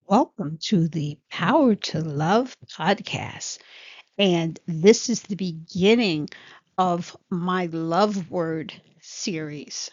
Welcome to the Power to Love podcast. And this is the beginning of my love word series.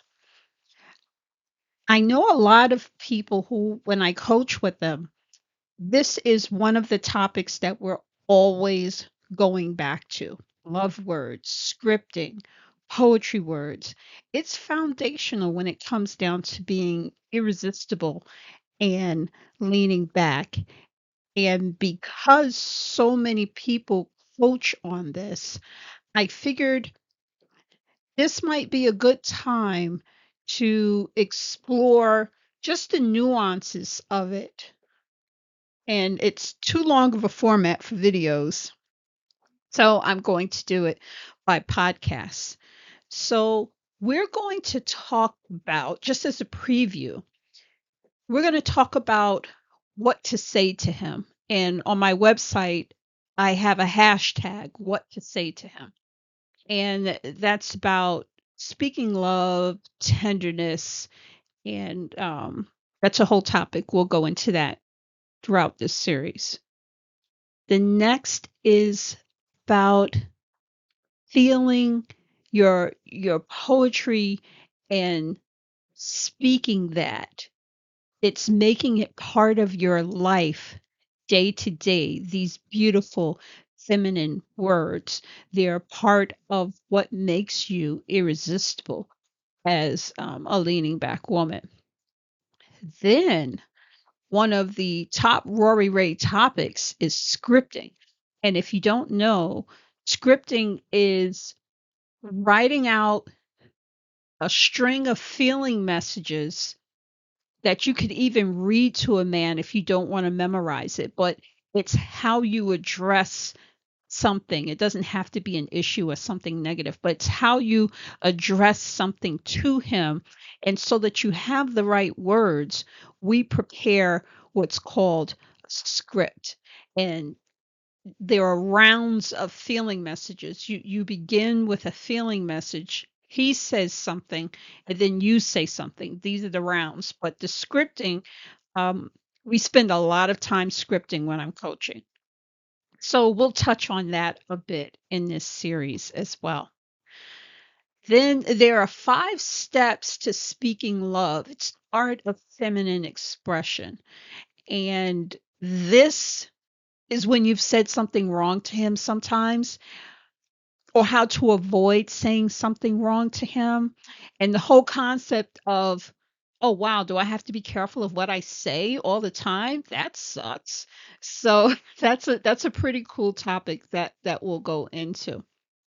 I know a lot of people who, when I coach with them, this is one of the topics that we're always going back to: love words, scripting, poetry words. It's foundational when it comes down to being irresistible and leaning back. And because so many people coach on this, I figured this might be a good time to explore just the nuances of it. And it's too long of a format for videos, so I'm going to do it by podcast. So, we're going to talk about, just as a preview, we're going to talk about what to say to him. And on my website, I have a hashtag, what to say to him. And that's about speaking love, tenderness, and that's a whole topic. We'll go into that throughout this series. The next is about feeling your poetry and speaking that. It's making it part of your life day to day. These beautiful feminine words, they're part of what makes you irresistible as a leaning back woman. Then one of the top Rory Ray topics is scripting. And if you don't know, scripting is writing out a string of feeling messages that you could even read to a man if you don't want to memorize it, but it's how you address something. It doesn't have to be an issue or something negative, but it's how you address something to him. And so that you have the right words, we prepare what's called a script. And there are rounds of feeling messages. You begin with a feeling message. He says something, and then you say something. These are the rounds. But the scripting, um, we spend a lot of time scripting when I'm coaching. So we'll touch on that a bit in this series as well. Then there are 5 steps to speaking love. It's art of feminine expression. And this is when you've said something wrong to him sometimes, or how to avoid saying something wrong to him. And the whole concept of, oh, wow, do I have to be careful of what I say all the time? That sucks. So that's a pretty cool topic that we'll go into.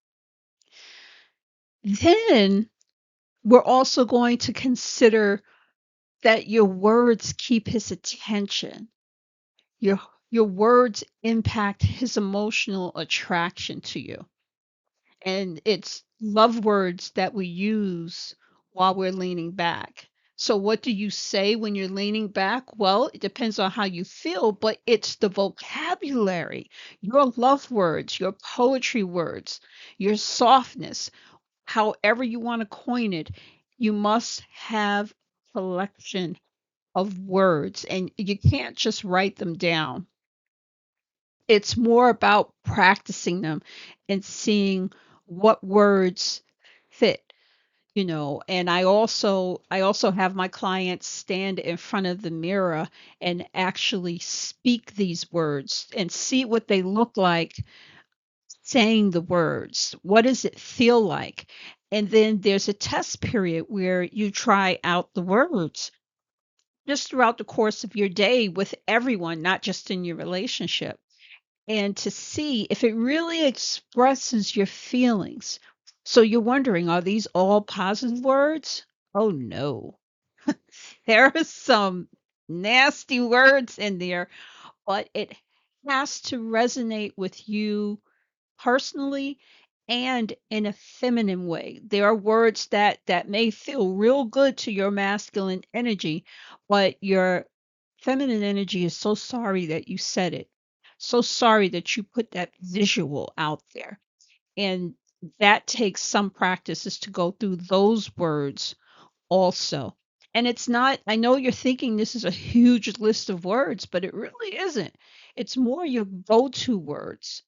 Then we're also going to consider that your words keep his attention. Your your words impact his emotional attraction to you. And it's love words that we use while we're leaning back. So, what do you say when you're leaning back? Well, it depends on how you feel, but it's the vocabulary, your love words, your poetry words, your softness, however you want to coin it. You must have a collection of words, and you can't just write them down. It's more about practicing them and seeing what words fit, and I also have my clients stand in front of the mirror and actually speak these words and see what they look like saying the words. What does it feel like? And then there's a test period where you try out the words just throughout the course of your day with everyone, not just in your relationship, and to see if it really expresses your feelings. So you're wondering, are these all positive words? Oh no. There are some nasty words in there, but it has to resonate with you personally and in a feminine way. There are words that may feel real good to your masculine energy, but your feminine energy is so sorry that you said it. So sorry that you put that visual out there. And that takes some practices to go through those words also. And it's not, I know you're thinking this is a huge list of words, but it really isn't. It's more your go to words.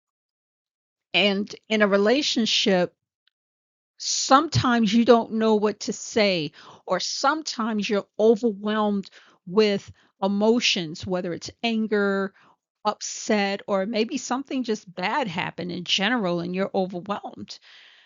And in a relationship, sometimes you don't know what to say, or sometimes you're overwhelmed with emotions, whether it's anger, upset, or maybe something just bad happened in general and you're overwhelmed.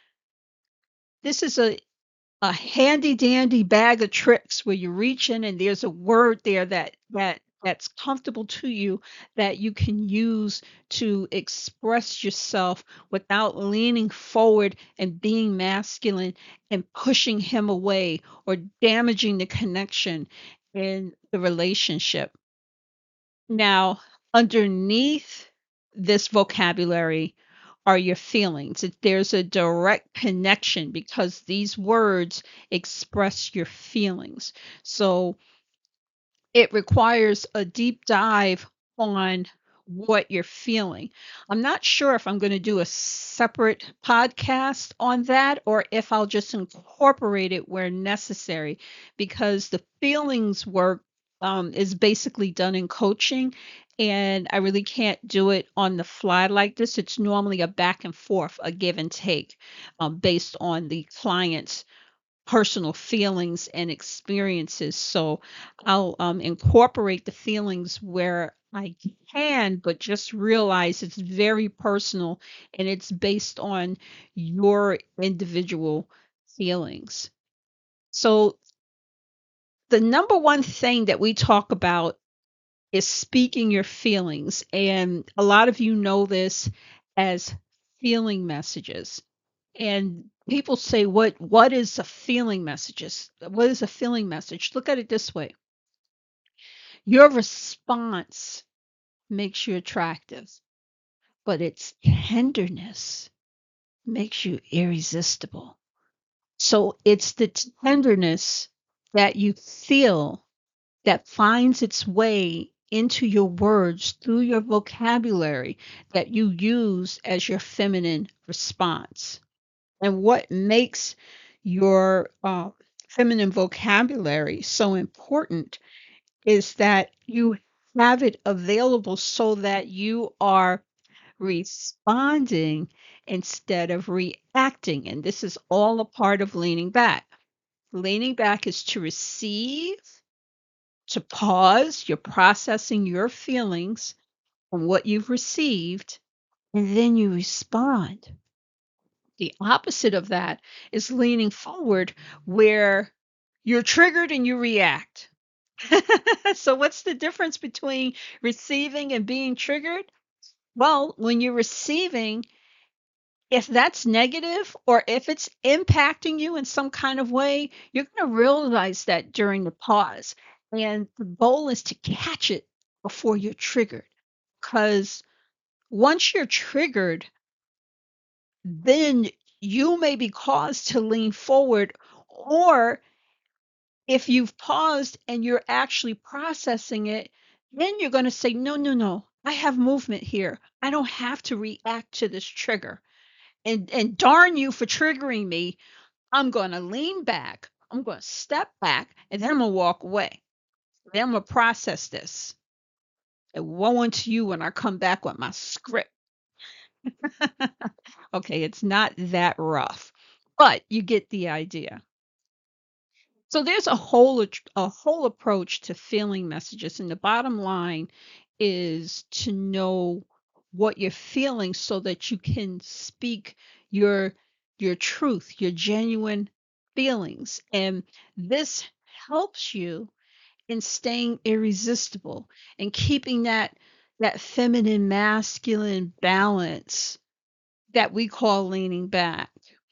This is a handy dandy bag of tricks where you reach in and there's a word there that's comfortable to you that you can use to express yourself without leaning forward and being masculine and pushing him away or damaging the connection in the relationship. Now, underneath this vocabulary are your feelings. There's a direct connection because these words express your feelings. So it requires a deep dive on what you're feeling. I'm not sure if I'm going to do a separate podcast on that or if I'll just incorporate it where necessary because the feelings work is basically done in coaching. And I really can't do it on the fly like this. It's normally a back and forth, a give and take based on the client's personal feelings and experiences. So I'll incorporate the feelings where I can, but just realize it's very personal and it's based on your individual feelings. So the number one thing that we talk about is speaking your feelings. And a lot of you know this as feeling messages. And people say, what is a feeling messages? What is a feeling message? Look at it this way. Your response makes you attractive, but its tenderness makes you irresistible. So it's the tenderness that you feel that finds its way into your words through your vocabulary that you use as your feminine response. And what makes your feminine vocabulary so important is that you have it available so that you are responding instead of reacting. And this is all a part of leaning back. Leaning back is to receive, to pause, you're processing your feelings and what you've received, and then you respond. The opposite of that is leaning forward, where you're triggered and you react. So, what's the difference between receiving and being triggered? Well, when you're receiving, if that's negative or if it's impacting you in some kind of way, you're going to realize that during the pause. And the goal is to catch it before you're triggered. Because once you're triggered, then you may be caused to lean forward. Or if you've paused and you're actually processing it, then you're going to say, no, no, no, I have movement here. I don't have to react to this trigger. And darn you for triggering me. I'm going to lean back. I'm going to step back and then I'm going to walk away. Then I'm going to process this. And woe unto you when I come back with my script. Okay, it's not that rough, but you get the idea. So there's a whole approach to feeling messages, and the bottom line is to know what you're feeling so that you can speak your your truth, your genuine feelings. And this helps you in staying irresistible and keeping that feminine masculine balance that we call leaning back.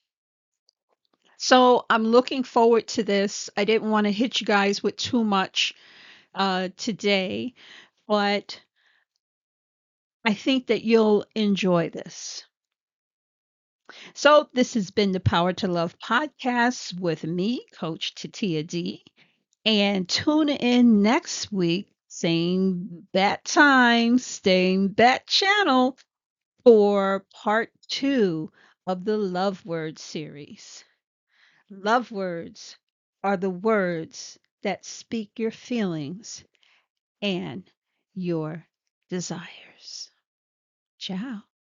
So I'm looking forward to this. I didn't want to hit you guys with too much today, but I think that you'll enjoy this. So this has been the Power to Love podcast with me, Coach Tatia D. And tune in next week, same bat time, same bat channel for part two of the Love Word series. Love words. are the words that speak your feelings and your desires. Ciao.